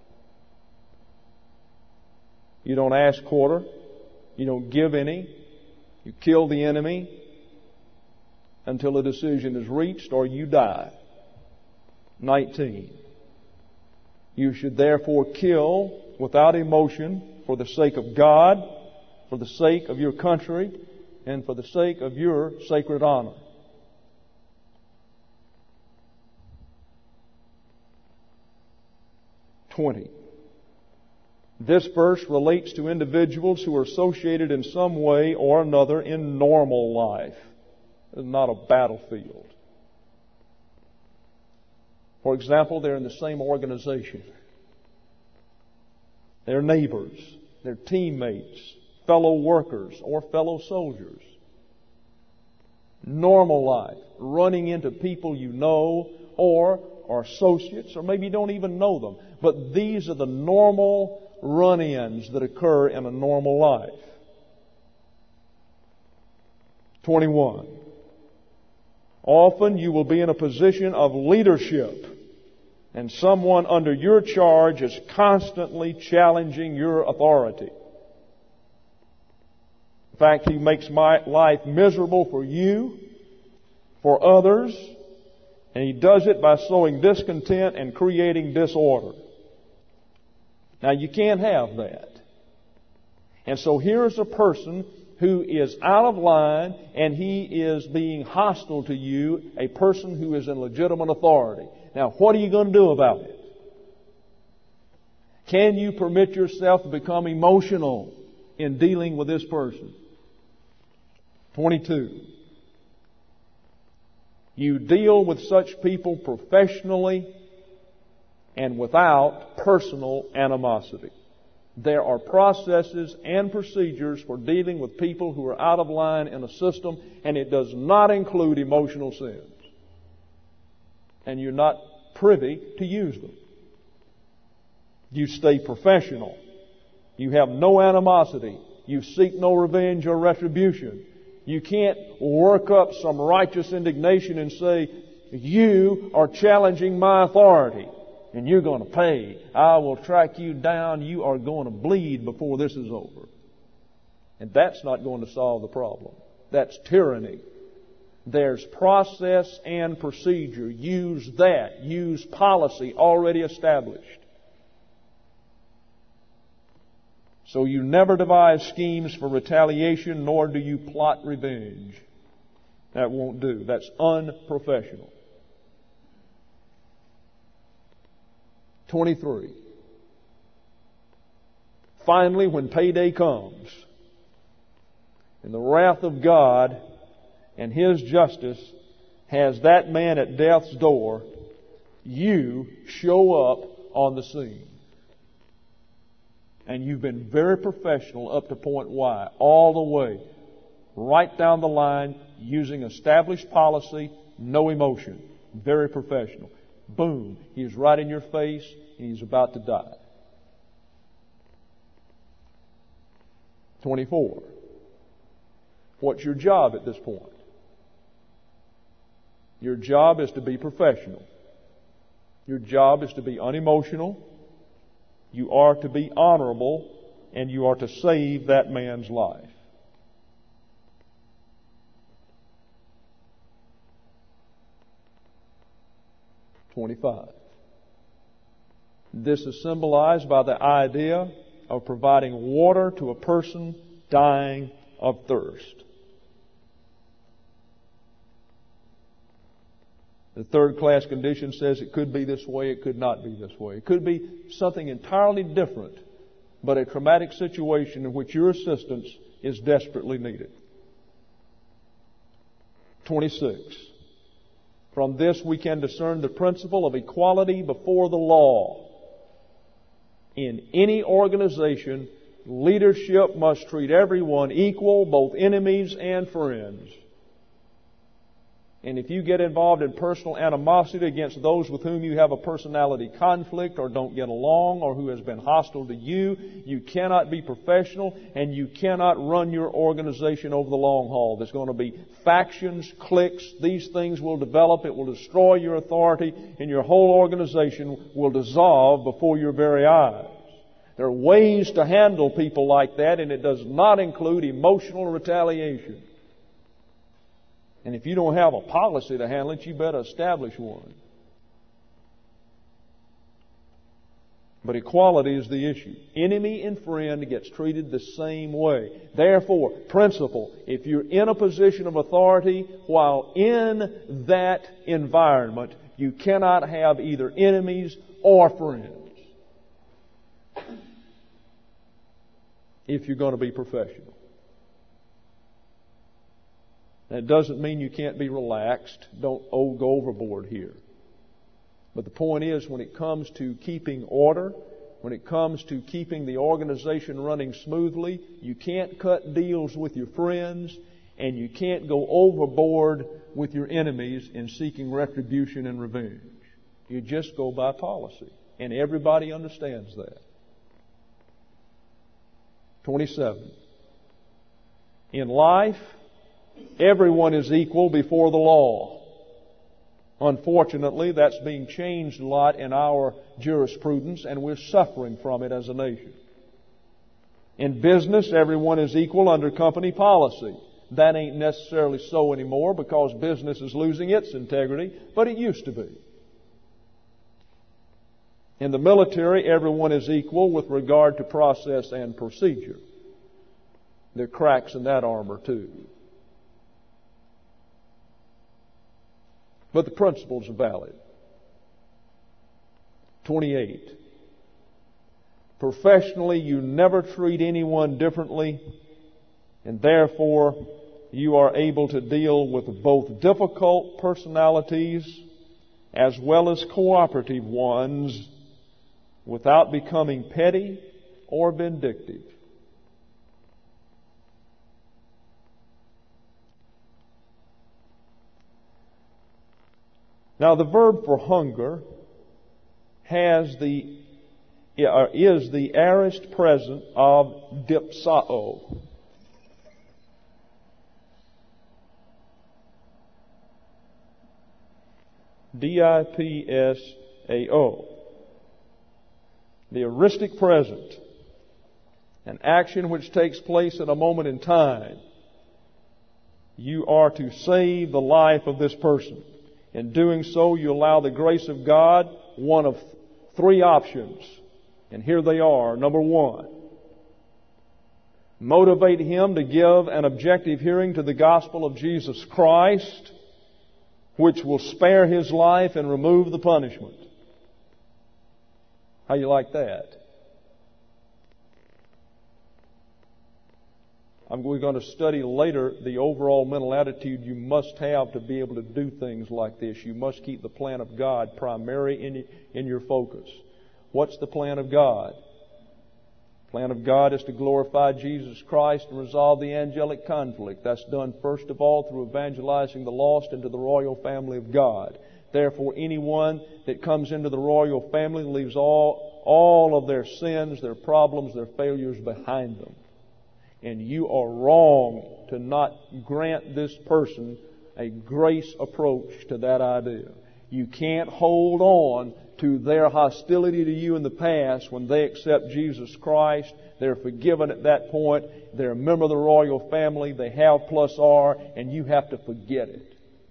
You don't ask quarter. You don't give any. You kill the enemy until a decision is reached or you die. nineteen. You should therefore kill without emotion for the sake of God, for the sake of your country, and for the sake of your sacred honor. twenty. This verse relates to individuals who are associated in some way or another in normal life. It's not a battlefield. For example, they're in the same organization. They're neighbors. They're teammates, fellow workers, or fellow soldiers. Normal life, running into people you know or are associates, or maybe you don't even know them. But these are the normal run-ins that occur in a normal life. twenty-one. Often you will be in a position of leadership, and someone under your charge is constantly challenging your authority. In fact, he makes my life miserable for you, for others, and he does it by sowing discontent and creating disorder. Now, you can't have that. And so here's a person who is out of line, and he is being hostile to you, a person who is in legitimate authority. Now, what are you going to do about it? Can you permit yourself to become emotional in dealing with this person? twenty-two. You deal with such people professionally and without personal animosity. There are processes and procedures for dealing with people who are out of line in a system, and it does not include emotional sins. And you're not privy to use them. You stay professional. You have no animosity. You seek no revenge or retribution. You can't work up some righteous indignation and say, you are challenging my authority, and you're going to pay. I will track you down. You are going to bleed before this is over. And that's not going to solve the problem. That's tyranny. There's process and procedure. Use that. Use policy already established. So you never devise schemes for retaliation, nor do you plot revenge. That won't do. That's unprofessional. twenty-three. Finally, when payday comes, and the wrath of God and His justice has that man at death's door, you show up on the scene. And you've been very professional up to point Y, all the way, right down the line, using established policy, no emotion. Very professional. Boom, he's right in your face, and he's about to die. twenty-four. What's your job at this point? Your job is to be professional. Your job is to be unemotional. You are to be honorable, and you are to save that man's life. twenty-five. This is symbolized by the idea of providing water to a person dying of thirst. The third class condition says it could be this way, it could not be this way. It could be something entirely different, but a traumatic situation in which your assistance is desperately needed. twenty-six. From this we can discern the principle of equality before the law. In any organization, leadership must treat everyone equal, both enemies and friends. And if you get involved in personal animosity against those with whom you have a personality conflict or don't get along or who has been hostile to you, you cannot be professional and you cannot run your organization over the long haul. There's going to be factions, cliques. These things will develop. It will destroy your authority, and your whole organization will dissolve before your very eyes. There are ways to handle people like that, and it does not include emotional retaliation. And if you don't have a policy to handle it, you better establish one. But equality is the issue. Enemy and friend gets treated the same way. Therefore, principle, if you're in a position of authority while in that environment, you cannot have either enemies or friends. If you're going to be professional. That doesn't mean you can't be relaxed. Don't oh, go overboard here. But the point is, when it comes to keeping order, when it comes to keeping the organization running smoothly, you can't cut deals with your friends, and you can't go overboard with your enemies in seeking retribution and revenge. You just go by policy. And everybody understands that. twenty-seven. In life, everyone is equal before the law. Unfortunately, that's being changed a lot in our jurisprudence, and we're suffering from it as a nation. In business, everyone is equal under company policy. That ain't necessarily so anymore because business is losing its integrity, but it used to be. In the military, everyone is equal with regard to process and procedure. There are cracks in that armor too. But the principles are valid. twenty-eight. Professionally, you never treat anyone differently, and therefore you are able to deal with both difficult personalities as well as cooperative ones without becoming petty or vindictive. Now, the verb for hunger has the is the aorist present of dipsao. D I P S A O. The aoristic present, an action which takes place at a moment in time. You are to save the life of this person. In doing so, you allow the grace of God one of three options. And here they are. Number one, motivate him to give an objective hearing to the gospel of Jesus Christ, which will spare his life and remove the punishment. How you like that? I'm, we're going to study later the overall mental attitude you must have to be able to do things like this. You must keep the plan of God primary in, in your focus. What's the plan of God? The plan of God is to glorify Jesus Christ and resolve the angelic conflict. That's done first of all through evangelizing the lost into the royal family of God. Therefore, anyone that comes into the royal family leaves all, all of their sins, their problems, their failures behind them. And you are wrong to not grant this person a grace approach to that idea. You can't hold on to their hostility to you in the past when they accept Jesus Christ. They're forgiven at that point. They're a member of the royal family. They have plus R, and you have to forget it.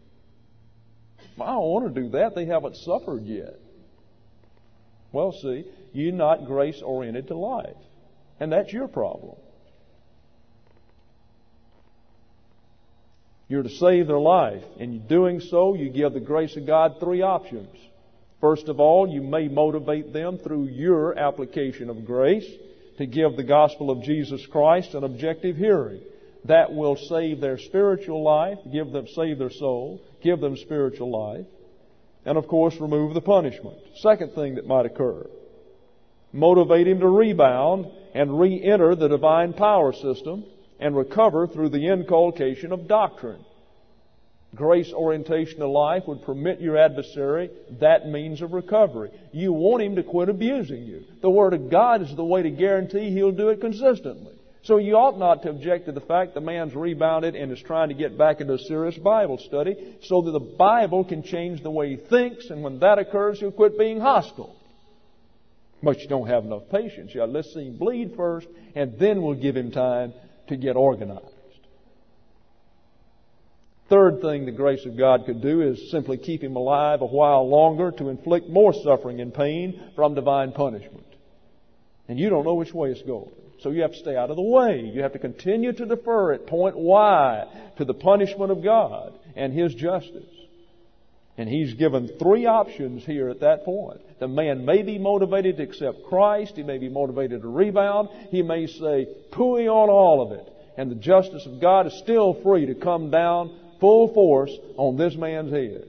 I don't want to do that. They haven't suffered yet. Well, see, you're not grace-oriented to life. And that's your problem. You're to save their life. In doing so, you give the grace of God three options. First of all, you may motivate them through your application of grace to give the gospel of Jesus Christ an objective hearing. That will save their spiritual life, give them, save their soul, give them spiritual life, and of course remove the punishment. Second thing that might occur, motivate him to rebound and re-enter the divine power system and recover through the inculcation of doctrine. Grace orientation to life would permit your adversary that means of recovery. You want him to quit abusing you. The Word of God is the way to guarantee he'll do it consistently. So you ought not to object to the fact the man's rebounded and is trying to get back into a serious Bible study so that the Bible can change the way he thinks, and when that occurs, he'll quit being hostile. But you don't have enough patience. You got to let's see him bleed first, and then we'll give him time to get organized. Third thing the grace of God could do is simply keep him alive a while longer to inflict more suffering and pain from divine punishment. And you don't know which way it's going. So you have to stay out of the way. You have to continue to defer it, point Y, to the punishment of God and His justice. And He's given three options here at that point. The man may be motivated to accept Christ. He may be motivated to rebound. He may say, "Pooey on all of it." And the justice of God is still free to come down full force on this man's head.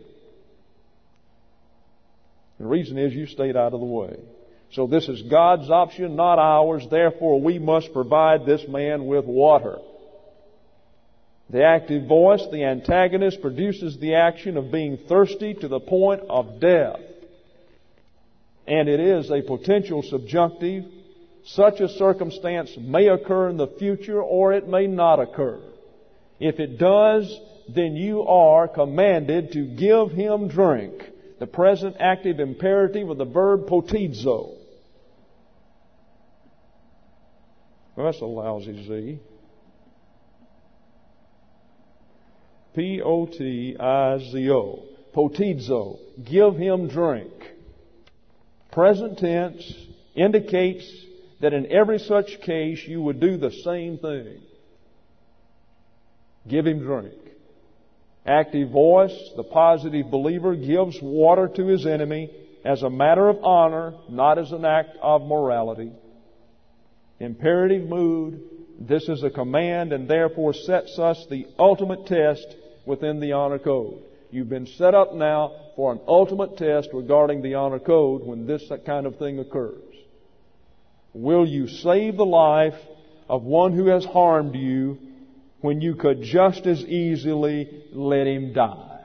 The reason is you stayed out of the way. So this is God's option, not ours. Therefore, we must provide this man with water. The active voice, the antagonist, produces the action of being thirsty to the point of death. And it is a potential subjunctive Such a circumstance may occur in the future or it may not occur. If it does, then you are commanded to give him drink. The present active imperative of the verb potizo. Well, that's a lousy Z. P O T I Z O. Potizo. Give him drink. Present tense indicates that in every such case you would do the same thing. Give him drink. Active voice, the positive believer gives water to his enemy as a matter of honor, not as an act of morality. Imperative mood, this is a command and therefore sets us the ultimate test within the honor code. You've been set up now for an ultimate test regarding the honor code when this kind of thing occurs. Will you save the life of one who has harmed you when you could just as easily let him die?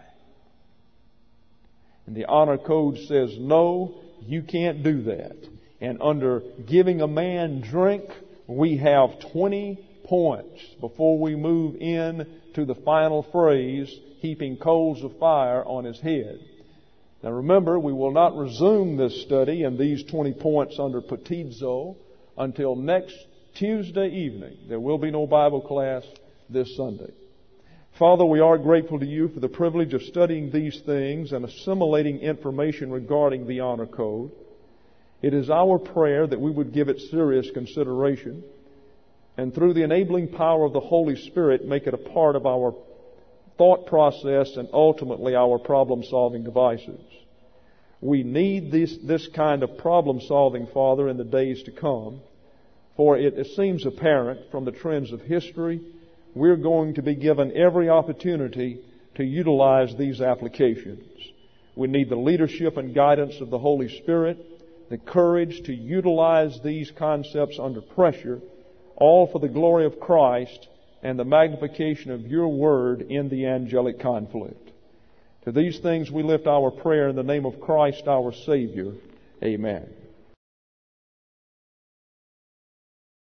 And the honor code says, no, you can't do that. And under giving a man drink, we have twenty points before we move in to the final phrase, heaping coals of fire on his head. Now remember, we will not resume this study and these twenty points under potizo until next Tuesday evening. There will be no Bible class this Sunday. Father, we are grateful to you for the privilege of studying these things and assimilating information regarding the honor code. It is our prayer that we would give it serious consideration and through the enabling power of the Holy Spirit make it a part of our thought process and ultimately our problem-solving devices. We need this, this kind of problem-solving, Father, in the days to come, for it, it seems apparent from the trends of history we're going to be given every opportunity to utilize these applications. We need the leadership and guidance of the Holy Spirit, the courage to utilize these concepts under pressure, all for the glory of Christ and the magnification of your word in the angelic conflict. To these things we lift our prayer in the name of Christ our Savior. Amen.